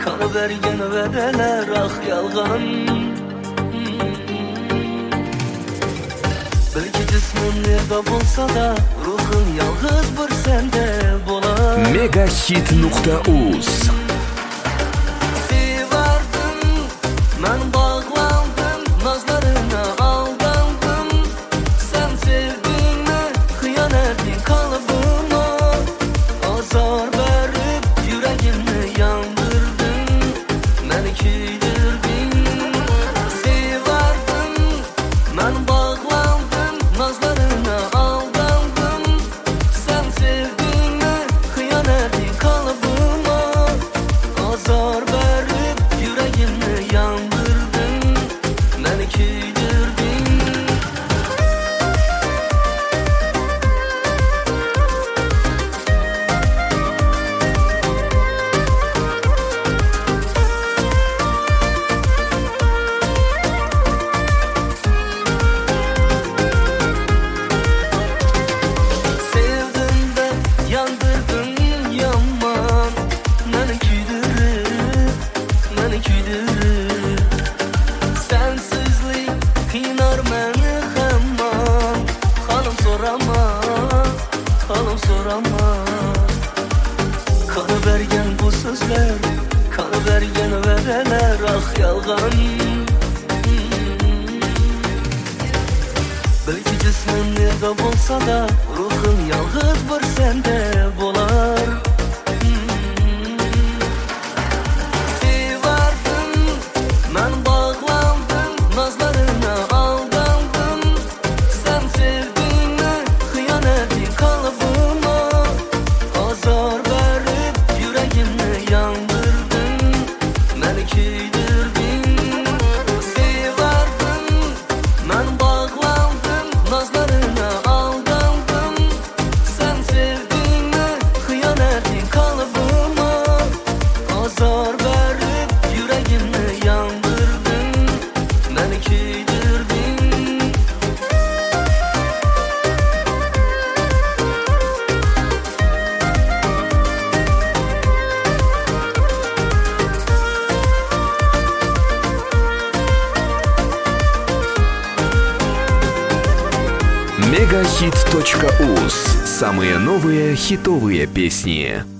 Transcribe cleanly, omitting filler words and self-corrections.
Kalıvergen vereler ah yalgan. Belki cismin nerede bulsa da ruhun yalğız bir sende bolar. Megahit.uz Sevardım, ben bağlandım, nazlarına aldandım. Sen sevdin mi, hıyanetin kalıbıma. Azar verip yüreğimi yandırdın, beni küydürdün. Sevardım, ben bağlandım, nazlarına aldandım. Sen sevdin mi, hıyanetin kalıbıma. Azar verip yüreğimi yandırdın, beni küydürdün. Sevdim de yandırdın yaman, beni küydürüp, beni küydürüp. Sensizlik kıynar beni hemen, hanım sorama, hanım sorama. Kalıvergen bu sözler, kalıvergen vereler ah yalgan. Belki cismin nerede bulsa da ruhun yalğız bir sende bolar. Sevardım, ben bağlandım, nazlarına aldandım. Sen sevdin mi, hıyanetin kalıbıma. Azar verip yüreğimi yandırdın, beni küydürdün. Sevardım, ben bağlandım, nazlarına aldandım. Sen sevdin mi, hıyanetin kalıbıma. Azar verip yüreğimi yandırdın, beni küydürdün. Megahit.uz. Самые новые хитовые песни.